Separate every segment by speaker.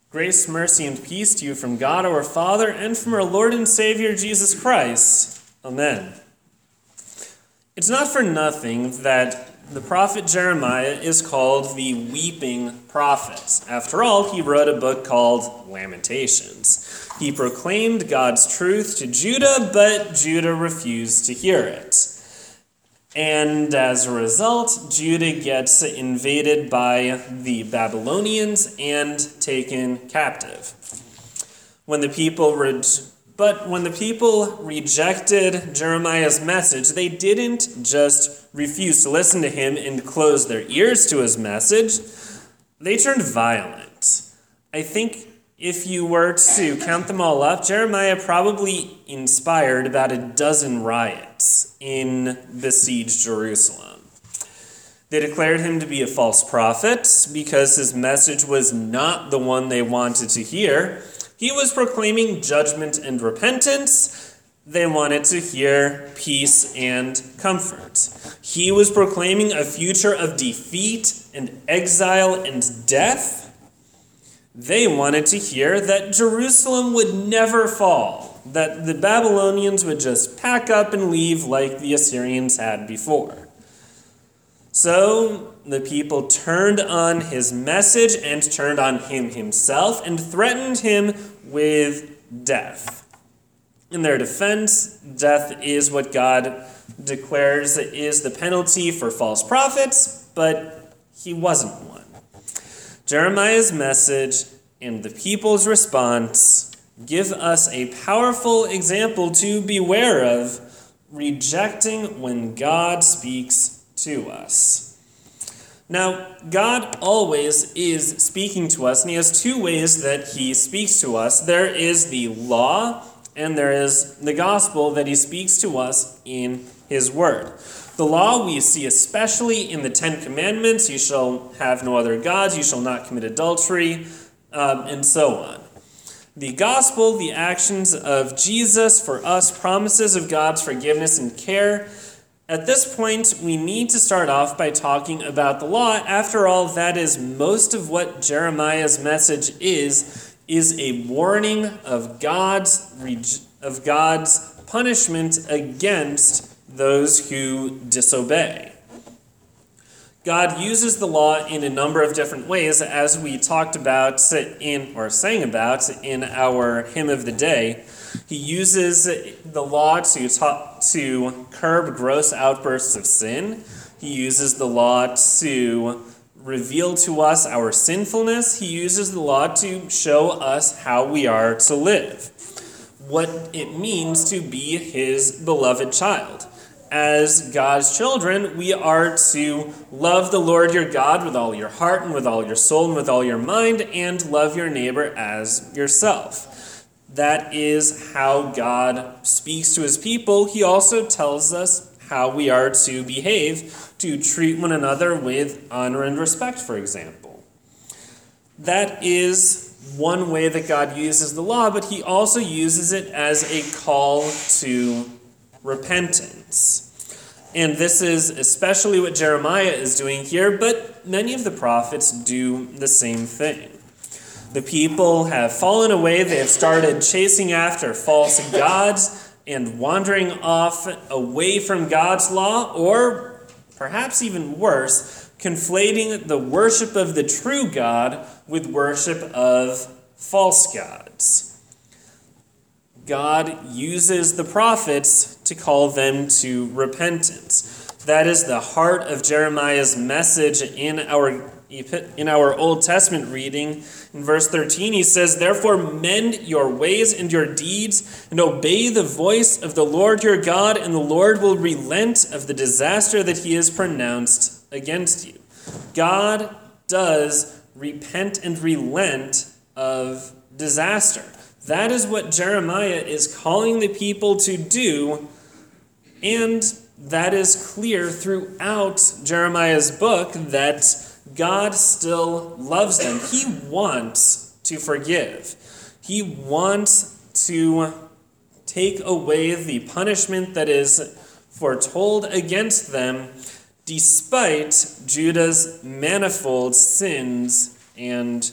Speaker 1: Grace, mercy, and peace to you from God our Father and from our Lord and Savior Jesus Christ. Amen. It's not for nothing that the prophet Jeremiah is called the weeping prophet. After all, he wrote a book called Lamentations. He proclaimed God's truth to Judah, but Judah refused to hear it. And as a result, Judah gets invaded by the Babylonians and taken captive. When the people rejected Jeremiah's message, they didn't just refuse to listen to him and close their ears to his message. They turned violent. I think if you were to count them all up, Jeremiah probably inspired about a dozen riots in besieged Jerusalem. They declared him to be a false prophet because his message was not the one they wanted to hear. He was proclaiming judgment and repentance. They wanted to hear peace and comfort. He was proclaiming a future of defeat and exile and death. They wanted to hear that Jerusalem would never fall, that the Babylonians would just pack up and leave like the Assyrians had before. So the people turned on his message and turned on him himself and threatened him with death. In their defense, death is what God declares is the penalty for false prophets, but he wasn't one. Jeremiah's message and the people's response give us a powerful example to beware of, rejecting when God speaks to us. Now, God always is speaking to us, and he has two ways that he speaks to us. There is the law, and there is the gospel that he speaks to us in his word. The law we see especially in the Ten Commandments: you shall have no other gods, you shall not commit adultery, and so on. The gospel, the actions of Jesus for us, promises of God's forgiveness and care. At this point, we need to start off by talking about the law. After all, that is most of what Jeremiah's message is a warning of God's punishment against those who disobey. God uses the law in a number of different ways, as we talked about sang about in our hymn of the day. He uses the law to curb gross outbursts of sin. He uses the law to reveal to us our sinfulness. He uses the law to show us how we are to live, what it means to be his beloved child. As God's children, we are to love the Lord your God with all your heart and with all your soul and with all your mind, and love your neighbor as yourself. That is how God speaks to his people. He also tells us how we are to behave, to treat one another with honor and respect, for example. That is one way that God uses the law, but he also uses it as a call to repentance. And this is especially what Jeremiah is doing here, but many of the prophets do the same thing. The people have fallen away. They have started chasing after false gods and wandering off away from God's law, or perhaps even worse, conflating the worship of the true God with worship of false gods. God uses the prophets to call them to repentance. That is the heart of Jeremiah's message in our Old Testament reading. In verse 13, he says, "Therefore mend your ways and your deeds, and obey the voice of the Lord your God, and the Lord will relent of the disaster that he has pronounced against you." God does repent and relent of disaster. That is what Jeremiah is calling the people to do, and that is clear throughout Jeremiah's book, that God still loves them. He wants to forgive. He wants to take away the punishment that is foretold against them, despite Judah's manifold sins and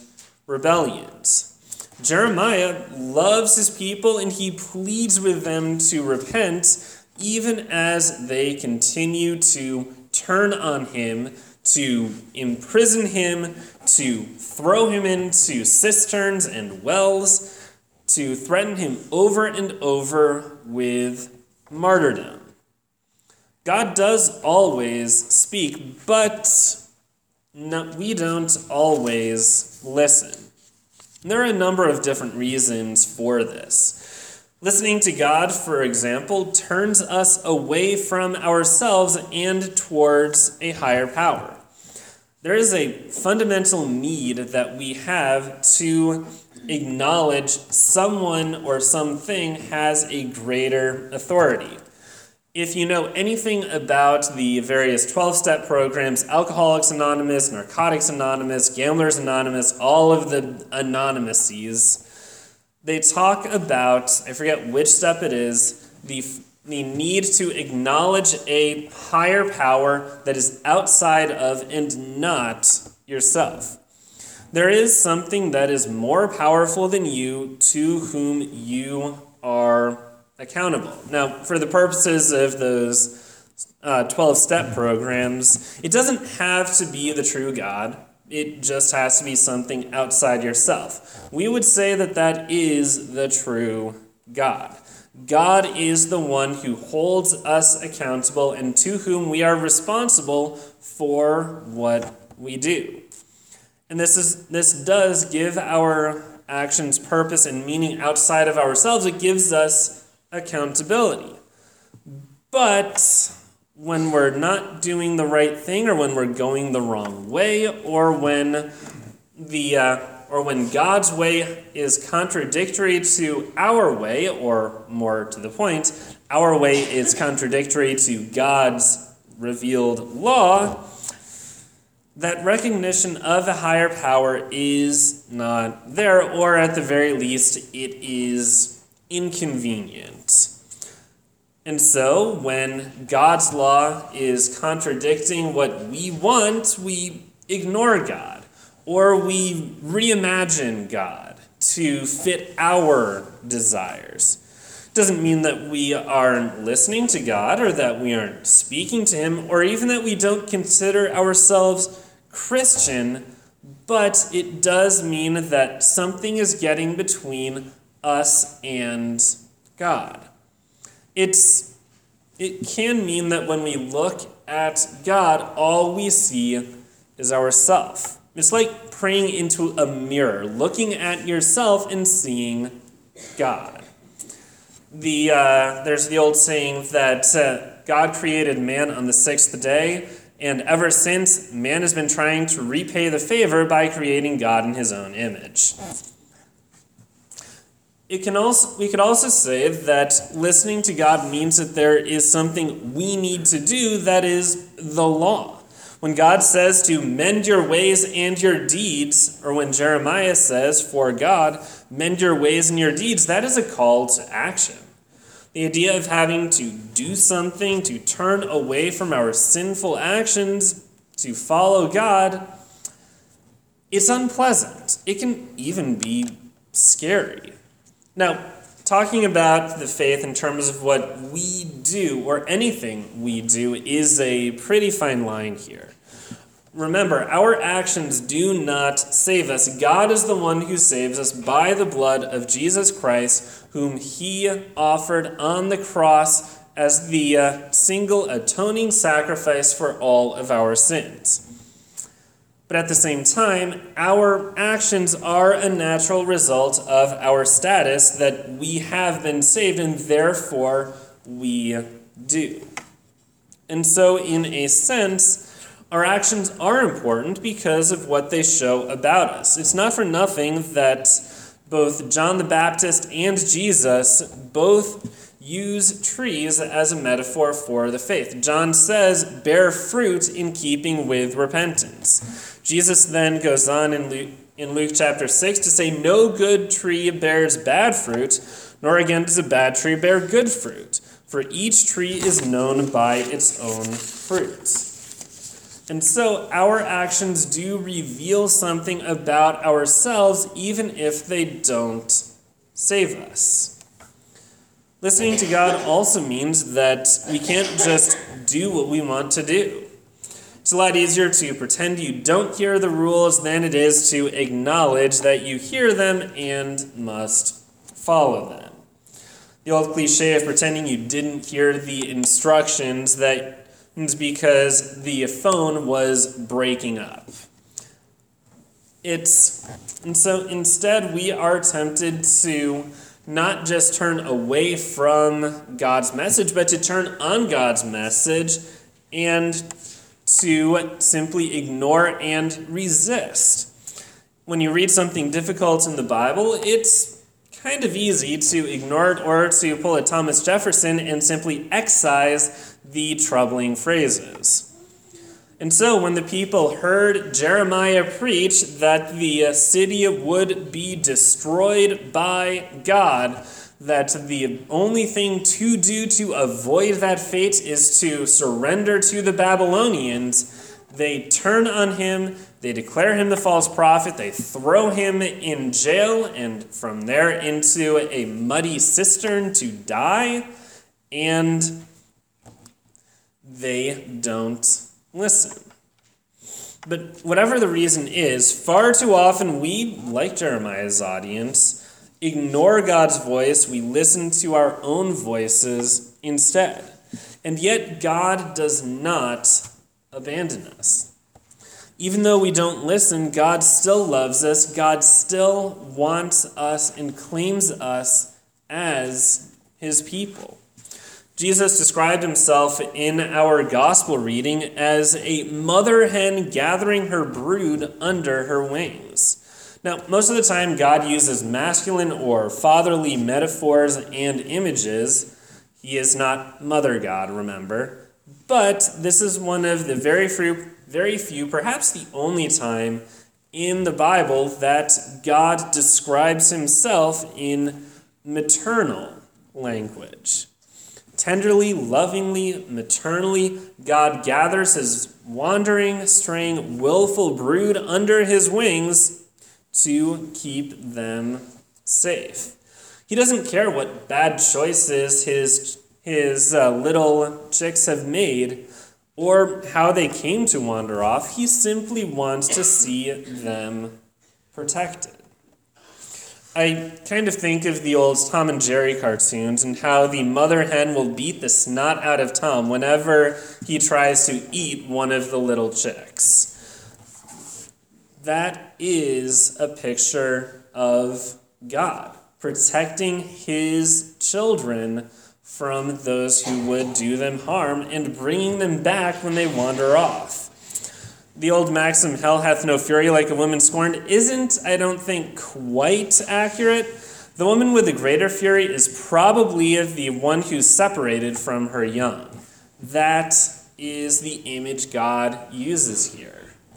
Speaker 1: rebellions. Jeremiah loves his people and he pleads with them to repent even as they continue to turn on him, to imprison him, to throw him into cisterns and wells, to threaten him over and over with martyrdom. God does always speak, but we don't always listen. There are a number of different reasons for this. Listening to God, for example, turns us away from ourselves and towards a higher power. There is a fundamental need that we have to acknowledge someone or something has a greater authority. If you know anything about the various 12-step programs, Alcoholics Anonymous, Narcotics Anonymous, Gamblers Anonymous, all of the anonymouses, they talk about, I forget which step it is, the need to acknowledge a higher power that is outside of and not yourself. There is something that is more powerful than you to whom you are accountable. Now, for the purposes of those 12-step programs, it doesn't have to be the true God. It just has to be something outside yourself. We would say that that is the true God. God is the one who holds us accountable and to whom we are responsible for what we do. And this does give our actions purpose and meaning outside of ourselves. It gives us accountability. But when we're not doing the right thing, or when we're going the wrong way, or when God's way is contradictory to our way, or more to the point, our way is contradictory to God's revealed law, that recognition of a higher power is not there, or at the very least, it is inconvenient. And so, when God's law is contradicting what we want, we ignore God, or we reimagine God to fit our desires. Doesn't mean that we aren't listening to God, or that we aren't speaking to him, or even that we don't consider ourselves Christian, but it does mean that something is getting between us and God. It can mean that when we look at God, all we see is ourself. It's like praying into a mirror, looking at yourself and seeing God. There's the old saying that God created man on the sixth day, and ever since, man has been trying to repay the favor by creating God in his own image. We could also say that listening to God means that there is something we need to do, that is the law. When God says to mend your ways and your deeds, or when Jeremiah says, for God, mend your ways and your deeds, that is a call to action. The idea of having to do something, to turn away from our sinful actions, to follow God, it's unpleasant. It can even be scary. Now, talking about the faith in terms of what we do, or anything we do, is a pretty fine line here. Remember, our actions do not save us. God is the one who saves us by the blood of Jesus Christ, whom he offered on the cross as the single atoning sacrifice for all of our sins. But at the same time, our actions are a natural result of our status, that we have been saved, and therefore we do. And so, in a sense, our actions are important because of what they show about us. It's not for nothing that both John the Baptist and Jesus both use trees as a metaphor for the faith. John says, bear fruit in keeping with repentance. Jesus then goes on in Luke chapter 6 to say, no good tree bears bad fruit, nor again does a bad tree bear good fruit, for each tree is known by its own fruit. And so our actions do reveal something about ourselves, even if they don't save us. Listening to God also means that we can't just do what we want to do. It's a lot easier to pretend you don't hear the rules than it is to acknowledge that you hear them and must follow them. The old cliche of pretending you didn't hear the instructions, that is because the phone was breaking up. And so instead we are tempted to not just turn away from God's message, but to turn on God's message and to simply ignore and resist. When you read something difficult in the Bible, it's kind of easy to ignore it or to pull a Thomas Jefferson and simply excise the troubling phrases. And so when the people heard Jeremiah preach that the city would be destroyed by God, that the only thing to do to avoid that fate is to surrender to the Babylonians, they turn on him, they declare him the false prophet, they throw him in jail, and from there into a muddy cistern to die, and they don't listen. But whatever the reason is, far too often we, like Jeremiah's audience, ignore God's voice, we listen to our own voices instead. And yet God does not abandon us. Even though we don't listen, God still loves us, God still wants us and claims us as his people. Jesus described himself in our gospel reading as a mother hen gathering her brood under her wings. Now, most of the time, God uses masculine or fatherly metaphors and images. He is not Mother God, remember. But this is one of the very few, perhaps the only time in the Bible that God describes himself in maternal language. Tenderly, lovingly, maternally, God gathers his wandering, straying, willful brood under his wings to keep them safe. He doesn't care what bad choices his little chicks have made or how they came to wander off. He simply wants to see them protected. I kind of think of the old Tom and Jerry cartoons and how the mother hen will beat the snot out of Tom whenever he tries to eat one of the little chicks. That is a picture of God protecting his children from those who would do them harm and bringing them back when they wander off. The old maxim, hell hath no fury like a woman scorned, isn't, I don't think, quite accurate. The woman with the greater fury is probably the one who's separated from her young. That is the image God uses here.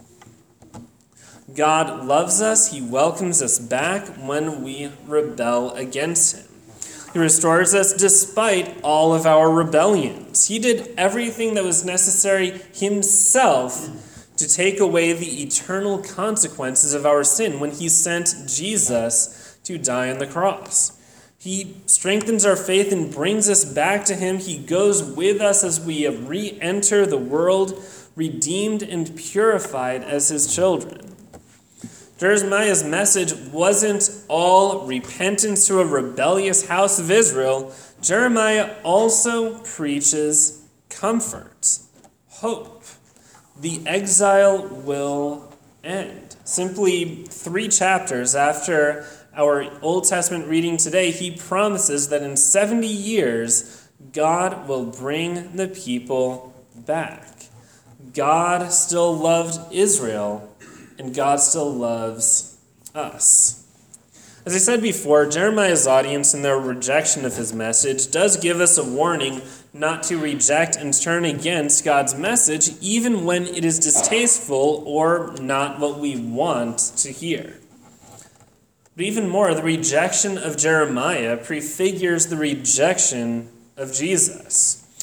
Speaker 1: God loves us. He welcomes us back when we rebel against him. He restores us despite all of our rebellions. He did everything that was necessary himself to take away the eternal consequences of our sin when he sent Jesus to die on the cross. He strengthens our faith and brings us back to him. He goes with us as we re-enter the world, redeemed and purified as his children. Jeremiah's message wasn't all repentance to a rebellious house of Israel. Jeremiah also preaches comfort, hope. The exile will end. Simply 3 chapters after our Old Testament reading today, he promises that in 70 years, God will bring the people back. God still loved Israel, and God still loves us. As I said before, Jeremiah's audience and their rejection of his message does give us a warning not to reject and turn against God's message, even when it is distasteful or not what we want to hear. But even more, the rejection of Jeremiah prefigures the rejection of Jesus.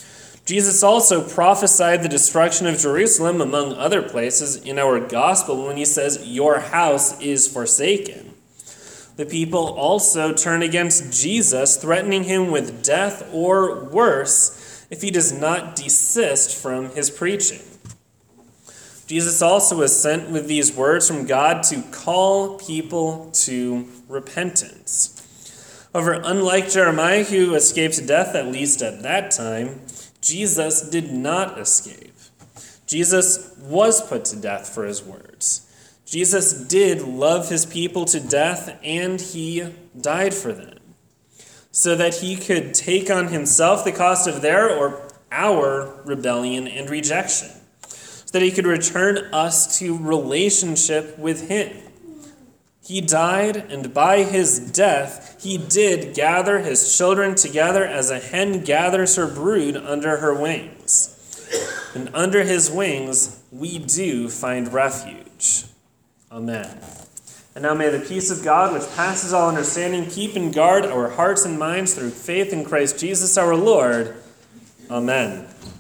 Speaker 1: Jesus also prophesied the destruction of Jerusalem, among other places, in our gospel when he says, "Your house is forsaken." The people also turn against Jesus, threatening him with death or worse if he does not desist from his preaching. Jesus also was sent with these words from God to call people to repentance. However, unlike Jeremiah, who escaped death, at least at that time, Jesus did not escape. Jesus was put to death for his words. Jesus did love his people to death, and he died for them, so that he could take on himself the cost of their or our rebellion and rejection, so that he could return us to relationship with him. He died, and by his death, he did gather his children together as a hen gathers her brood under her wings. And under his wings, we do find refuge. Amen. And now may the peace of God, which passes all understanding, keep and guard our hearts and minds through faith in Christ Jesus our Lord. Amen.